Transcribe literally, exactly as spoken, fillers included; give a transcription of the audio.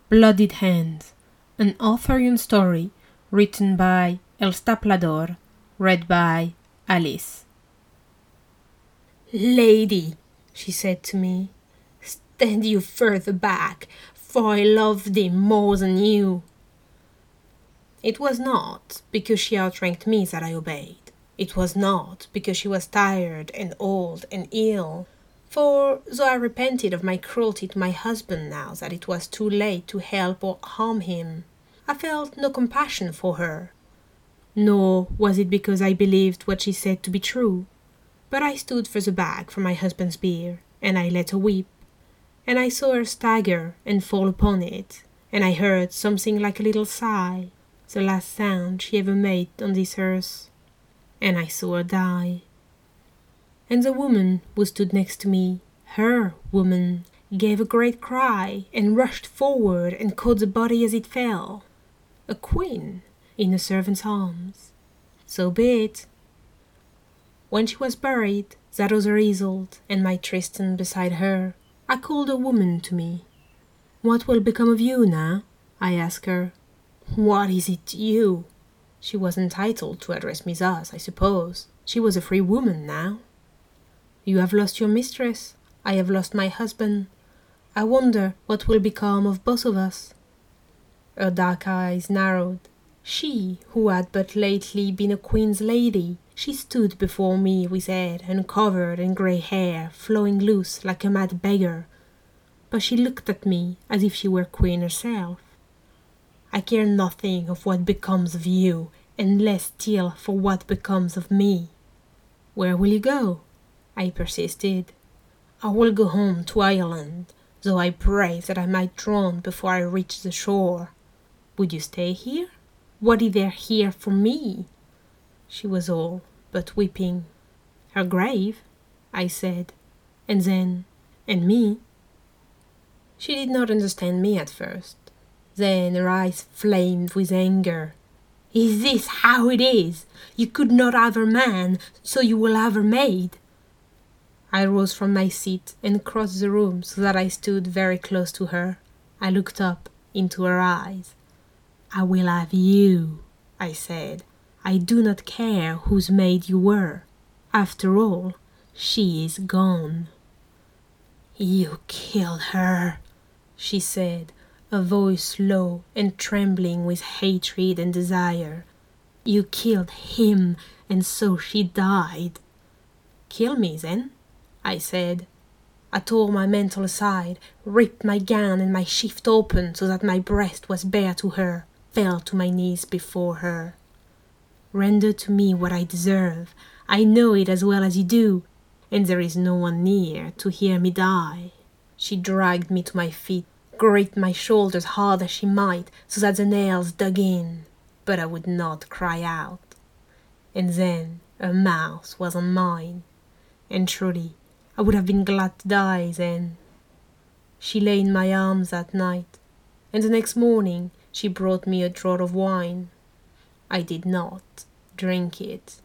Bloodied Hands, an Arthurian story written by Elsta Plador, read by Alice. "Lady," she said to me, "stand you further back, for I love thee more than you." It was not because she outranked me that I obeyed. It was not because she was tired and old and ill. For though I repented of my cruelty to my husband now that it was too late to help or harm him, I felt no compassion for her. Nor was it because I believed what she said to be true. But I stood further back from my husband's bier, and I let her weep, and I saw her stagger and fall upon it, and I heard something like a little sigh, the last sound she ever made on this earth, and I saw her die. And the woman who stood next to me, her woman, gave a great cry and rushed forward and caught the body as it fell. A queen in a servant's arms. So be it. When she was buried, that other Isolde and my Tristan beside her, I called a woman to me. "What will become of you now?" I asked her. "What is it to you?" She was entitled to address me thus, I suppose. She was a free woman now. "You have lost your mistress. I have lost my husband. I wonder what will become of both of us." Her dark eyes narrowed. She, who had but lately been a queen's lady, she stood before me with head uncovered and grey hair flowing loose like a mad beggar. But she looked at me as if she were queen herself. "I care nothing of what becomes of you, and less still for what becomes of me." "Where will you go?" I persisted. "I will go home to Ireland, though I pray that I might drown before I reach the shore." "Would you stay here? What is there here for me?" She was all but weeping. "Her grave," I said, and then, "and me." She did not understand me at first. Then her eyes flamed with anger. "Is this how it is? You could not have her man, so you will have her maid." I rose from my seat and crossed the room so that I stood very close to her. I looked up into her eyes. "I will have you," I said. "I do not care whose maid you were. After all, she is gone." "You killed her," she said, a voice low and trembling with hatred and desire. "You killed him, and so she died." "Kill me, then," I said. I tore my mantle aside, ripped my gown and my shift open so that my breast was bare to her, fell to my knees before her. "Render to me what I deserve. I know it as well as you do, and there is no one near to hear me die." She dragged me to my feet, gripped my shoulders hard as she might, so that the nails dug in, but I would not cry out. And then her mouth was on mine, and truly I would have been glad to die then. She lay in my arms that night, and the next morning she brought me a draught of wine. I did not drink it.